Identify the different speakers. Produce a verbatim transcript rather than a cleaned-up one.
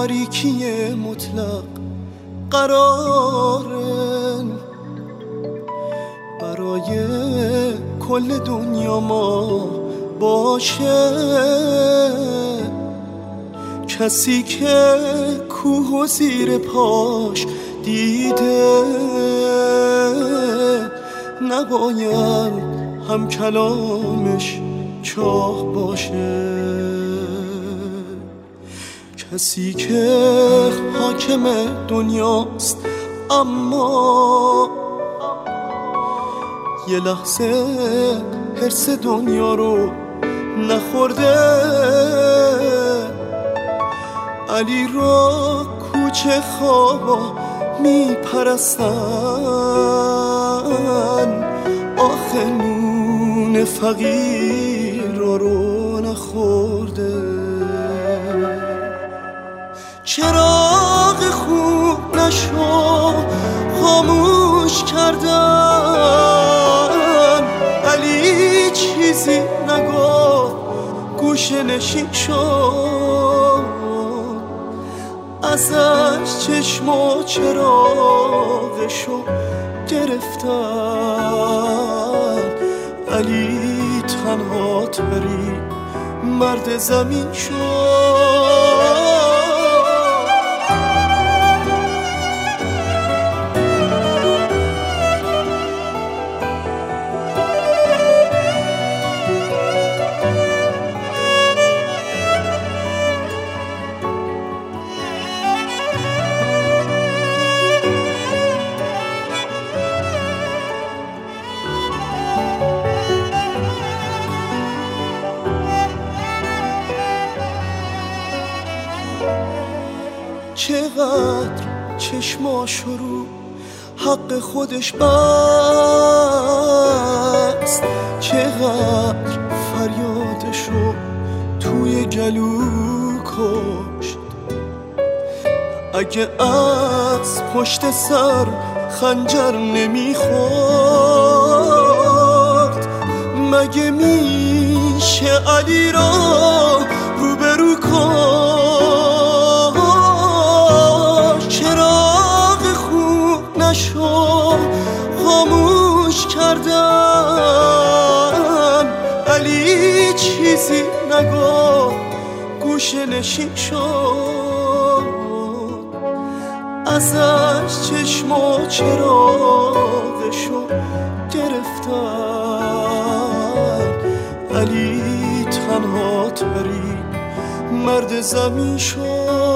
Speaker 1: تاریکی مطلق قرارن برای کل دنیا ما باشه. کسی که کوه و زیر پاش دیده نباید هم کلامش چاه باشه. کسی که حاکم دنیاست اما یه لحظه حرص دنیا رو نخورده، علی را کوچه خوابا میپرستن، آخه نون فقیر رو نخورده. چراغ خوب نشو خاموش کردن، علی چیزی نگفت گوشه نشین شد، ازش چشم و چراغشو گرفتن. علی تنها ترین مرد زمین شد. چقدر چشماشو رو حق خودش بست، چقدر فریادشو توی گلو کشت. اگه از پشت سر خنجر نمیخورد، مگه میشه علی را روبرو کن؟ نشو خاموش کردن، علی چیزی نگفت گوشه نشین شد، ازش چشم و چراغشو گرفتن. علی تنها ترین مرد زمین شد.